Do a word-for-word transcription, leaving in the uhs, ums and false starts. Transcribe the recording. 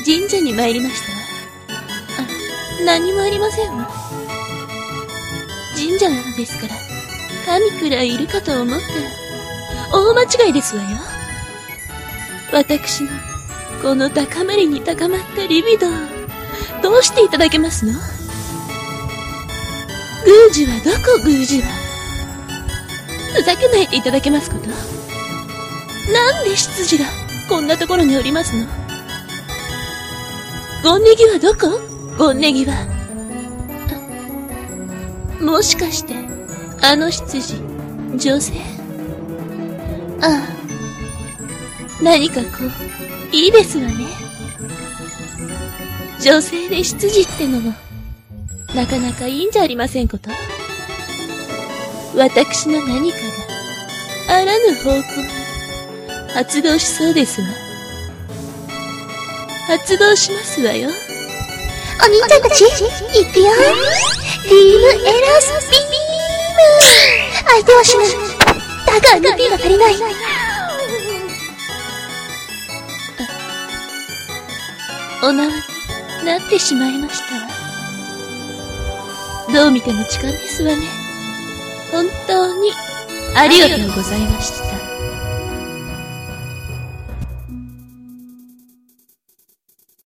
神社に参りましたわ。あ、何もありませんわ。神社なのですから、神くらいいるかと思ったら、大間違いですわよ。私の、この高まりに高まったリビドー、どうしていただけますの？宮司はどこ、宮司は。ふざけないでいただけますこと？なんで執事が、こんなところにおりますの？ゴンネギはどこ？ゴンネギは。もしかして、あの執事、女性？ああ。何かこう、いいですわね。女性で執事ってのも、なかなかいいんじゃありませんこと。私の何かが、あらぬ方向に、発動しそうですわ。発動しますわよ。 お兄ちゃんたち、行くよ。ビームエラスビーム。相手は死ぬ。だが エヌピー が足りない。 お縄になってしまいましたわ。どう見ても痴漢ですわね。本当に、ありがとうございました。